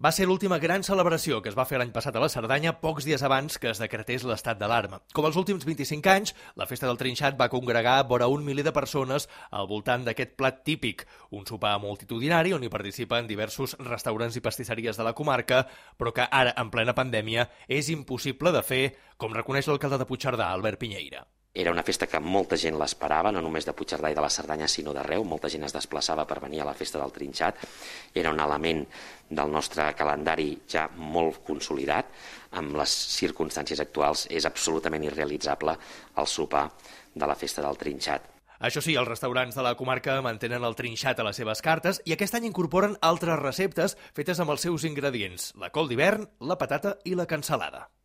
Va ser l'última gran celebració que es va fer l'any passat a la Cerdanya, pocs dies abans que es decretés l'estat d'alarma. Com els últims 25 anys, la Festa del Trinxat va congregar vora 1 miler de persones al voltant d'aquest plat típic, un sopar multitudinari on hi participen diversos restaurants i pastisseries de la comarca, però que ara, en plena pandèmia, és impossible de fer, com reconeix l'alcalde de Puigcerdà, Albert Piñeira. Era una festa que molta gent l'esperava, no només de Puigcerdà i de la Cerdanya, sinó d'arreu. Molta gent es desplaçava per venir a la Festa del Trinxat. Era un element del nostre calendari ja molt consolidat. Amb les circumstàncies actuals és absolutament irrealitzable el sopar de la Festa del Trinxat. Això sí, els restaurants de la comarca mantenen el trinxat a les seves cartes i aquest any incorporen altres receptes fetes amb els seus ingredients, la col d'hivern, la patata i la cansalada.